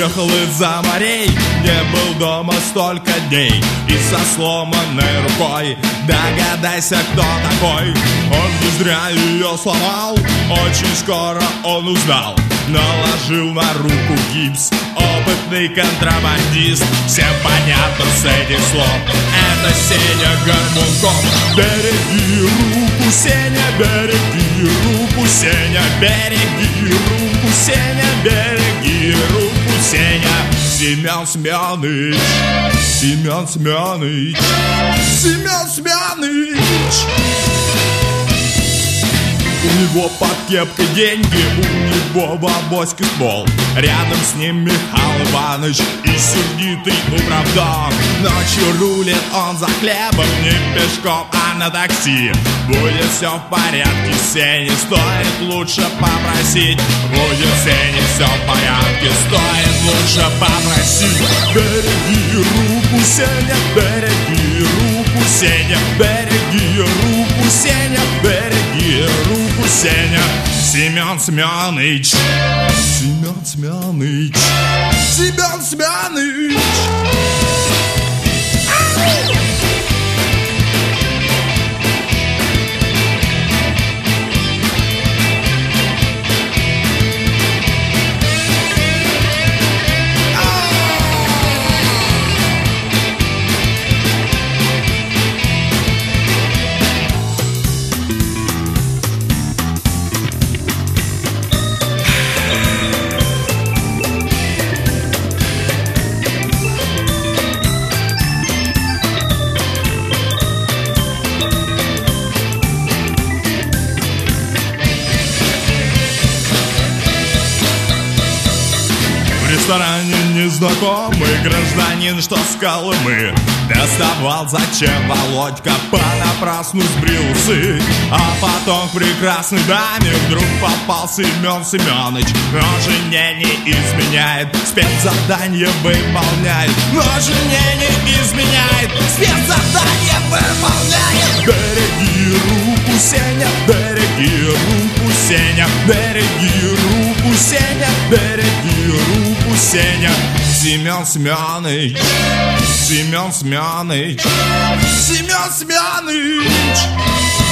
Уехал из-за морей, не был дома столько дней. И со сломанной рукой догадайся, кто такой. Он не зря ее сломал, очень скоро он узнал. Наложил на руку гипс, опытный контрабандист. Всем понятно с этих слов, это Сеня Горбунков. Береги руку, Сеня, береги руку, Сеня, береги руку, Сеня, береги руку, Сеня. Семен Семеныч, Семен Семеныч, Семен Семеныч. У него под кепкой деньги, у него в авоське ствол. Рядом с ним Михаил Иванович и сердитый управдом. Ночью рулит он за хлебом, не пешком, а на такси. Будет все в порядке, Сене стоит лучше попросить. Будет Сене все в порядке, стоит лучше попросить. Береги руку, Сеня, береги руку, Сеня, береги руку, Сеня, береги руку, Сеня. Семен Семеныч, Семен Семеныч, Семен Семеныч. В ресторане незнакомый гражданин, что с Колымы, доставал, зачем Володька понапрасну сбрил усы. А потом к прекрасной даме вдруг попал Семен Семеныч. Но жене не изменяет, спецзадание выполняет. Но жене не изменяет, спецзадание выполняет. Береги руку, Сеня, береги руку, Сеня, береги руку, Сеня, береги руку, Сеня. Семен Семеныч, Семен Семеныч, Семен Семеныч.